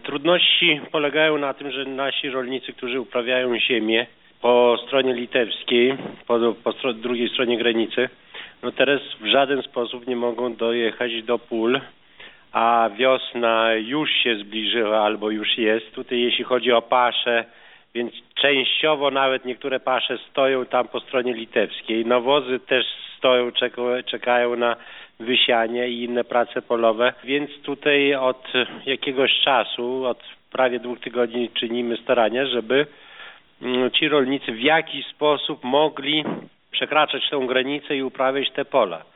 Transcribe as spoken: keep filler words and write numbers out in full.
Trudności polegają na tym, że nasi rolnicy, którzy uprawiają ziemię po stronie litewskiej, po, po stro- drugiej stronie granicy, no teraz w żaden sposób nie mogą dojechać do pól, a wiosna już się zbliżyła albo już jest. Tutaj jeśli chodzi o pasze, więc częściowo nawet niektóre pasze stoją tam po stronie litewskiej. Nawozy też stoją, czekają na wysianie i inne prace polowe, więc tutaj od jakiegoś czasu, od prawie dwóch tygodni czynimy starania, żeby ci rolnicy w jakiś sposób mogli przekraczać tę granicę i uprawiać te pola.